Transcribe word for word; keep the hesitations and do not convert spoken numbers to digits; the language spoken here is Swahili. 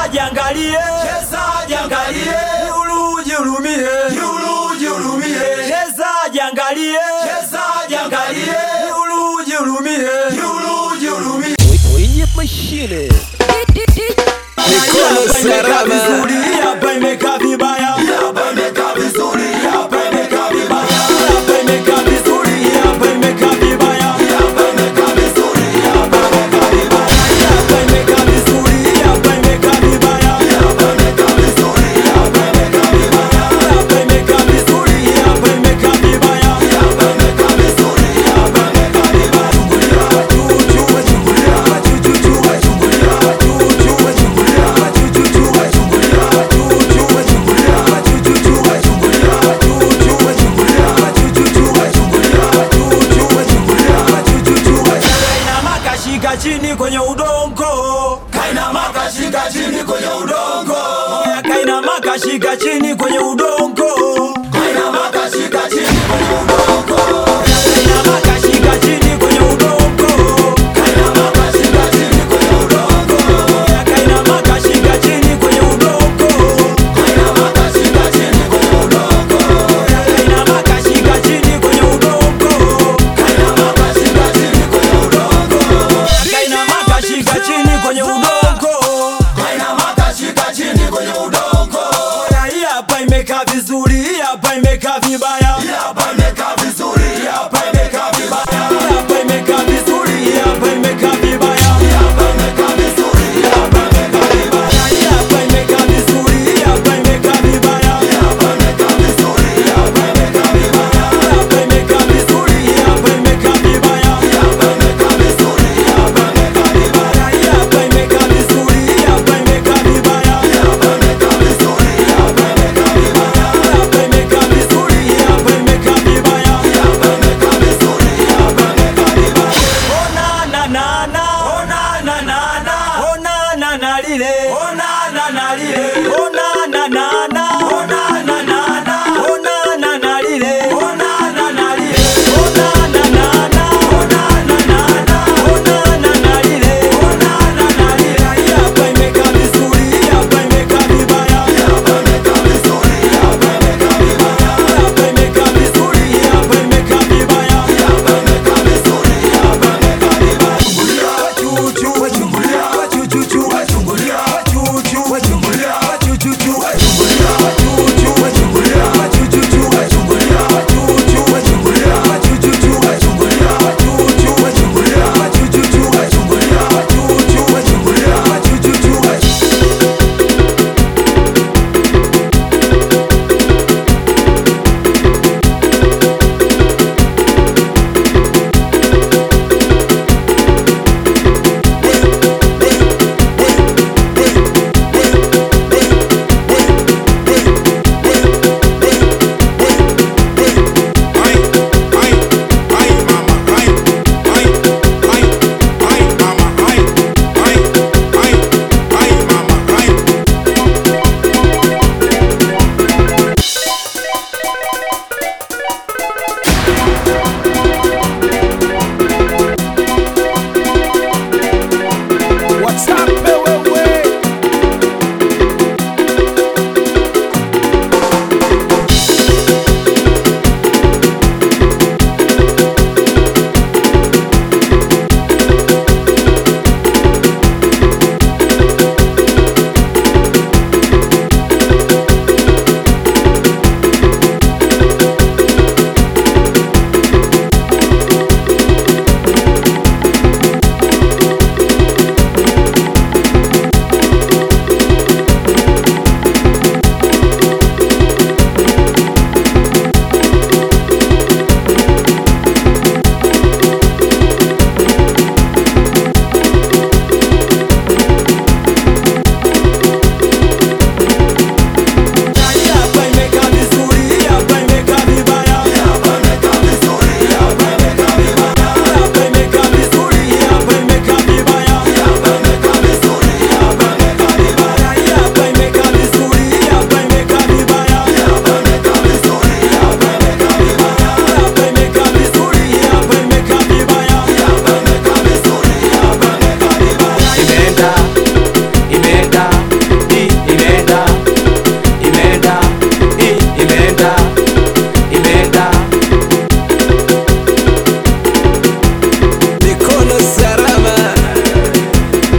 jiangalie, cheza jiangalie, Yulu jihurumie, Yulu jihurumie, cheza jiangalie, cheza jiangalie, Yulu jihurumie, Yulu jihurumie. Wenye mashine Mikono salama, hapa imekaa vibaya, hapa imekaa vizuri, hapa imekaa vibaya, hapa imekaa vizuri, hapa imekaa vibaya, hapa imekaa vizuri, hapa imekaa vibaya, hapa imekaa vizuri, hapa imekaa vibaya, hapa imekaa vizuri, hapa imekaa vibaya, hapa imekaa vizuri, hapa imekaa vibaya, hapa imekaa vizuri, hapa imekaa vibaya. chungulia, chungulia, chungulia, chungulia, chungulia, Kainama chini kwenye udongo, Kainama kashika chini kwenye udongo, kainama kashika chini kwenye udongo, Kainama kashika chini kwenye udongo, kainama kashika chini kwenye udongo, Kainama kashika chini kwenye udongo, kainama kashika chini kwenye udongo, Kainama kashika chini kwenye udongo, kainama kashika chini kwenye udongo, Kainama kashika chini kwenye udongo, kainama kashika chini kwenye udongo. Kainama kashika chini kwenye udongo, Hii hapa imekaa vizuri, hii hapa imekaa vibaya, hapa imekaa vizuri, hapa imekaa vibaya, hii hapa imekaa vizuri, hii hapa imekaa vibaya, hapa imekaa vizuri, hapa imekaa vibaya, hii hapa imekaa vizuri, hii hapa imekaa vibaya, hapa imekaa vizuri, hapa imekaa vibaya, hapa imekaa vizuri, hii hapa imekaa vibaya, hapa imekaa vizuri, hapa imekaa vibaya, hii hapa imekaa vizuri, hii hapa imekaa vibaya, hapa imekaa vizuri, hapa imekaa vibaya, hapa imekaa vizuri, hii hapa imekaa vibaya. hapa imekaa vizuri, hapa imekaa vibaya. Ona na na na, ona na na na, ona na na lile, ona na na lile, ona